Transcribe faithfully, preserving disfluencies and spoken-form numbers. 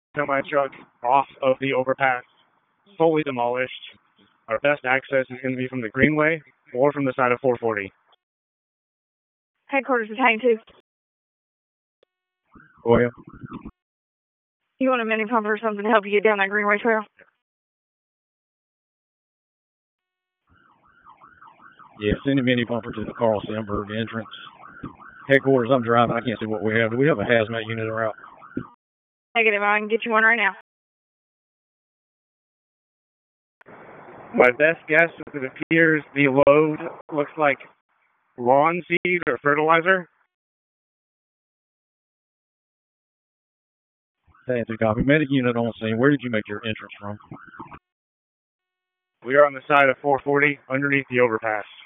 semi truck off of the overpass, fully demolished. Our best access is going to be from the Greenway or from the side of four forty. Headquarters Battalion two. Well, you want a mini pumper or something to help you get down that Greenway trail? Yeah, send a mini pumper to the Carl Sandburg entrance. Headquarters, I'm driving. I can't see what we have. Do we have a hazmat unit around? Negative. I can get you one right now. My best guess is it appears the load looks like lawn seed or fertilizer. Fancy copy. Medic unit on scene. Where did you make your entrance from? We are on the side of four forty underneath the overpass.